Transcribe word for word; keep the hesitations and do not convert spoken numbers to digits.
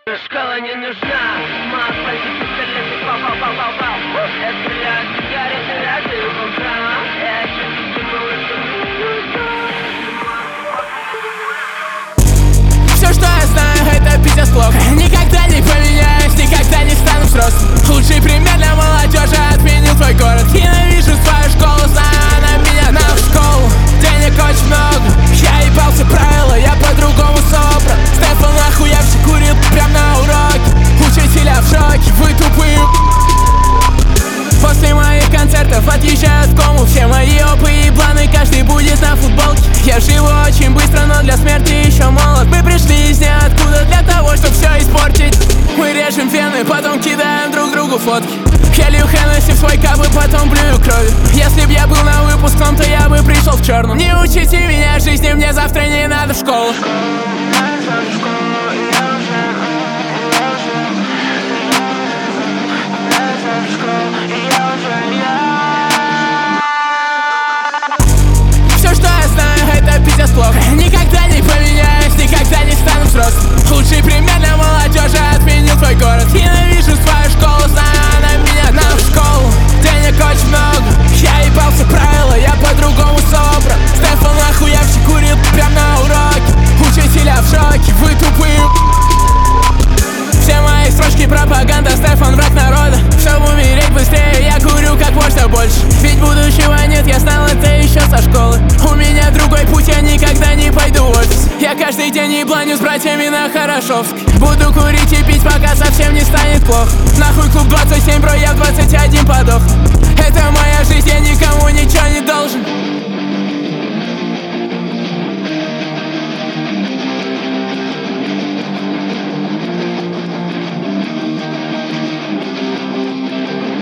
Шкала не нужна, маг, пальцы, пистолеты, пау-пау-пау-пау-пау. Я стреляю сигареты, разные полтора. Я чувствую, что все, что я знаю, это пиздец плохо. Никогда не поменяюсь, никогда не стану взрослым. Лучший пример для молодежи отменил твой город. Ненавижу свою школу, знаю, она меня на школу. Денег очень много, я ебался правила, я по-другому собран. Стефан охуевший курил прям на уроке. Учителя в шоке, вы тупые. После моих концертов отъезжают в кому. Все мои опы и планы, каждый будет на футболке. Я живу очень быстро, но для смерти еще молод. Мы пришли из ниоткуда для того, чтобы все испортить. Мы режем вены, потом кидаем друг другу фотки. Я лью Хеннесси в свой кап и потом блюю кровью. Если б я был на выпускном, то я бы пришел в черном. Не учите меня жизни, мне завтра не надо в школу. Все, что я знаю, это пиздец плохо. Никогда не поменяюсь, никогда не стану взрослым. Лучший пример для молодежи отменил твой город. Ненавижу свою школу, знаю, она меня на школу. Денег очень много, я ебался правила, я по-другому собран. Стефан охуевший курил прям на уроке. Учителя в шоке, вы тупые. Все мои строчки пропаганда, Стефан враг народа. Чтобы умереть быстрее, я курю как можно больше. Ведь будущего нет, я знал это еще со школы. У меня другой путь, я никогда не пойду в офис. Я каждый день ебланю с братьями на Хорошовске. Буду курить и пить, пока совсем не станет плохо. Нахуй клуб двадцать семь, бро, я в двадцать один подох. Это моя жизнь, я никому ничего не должен.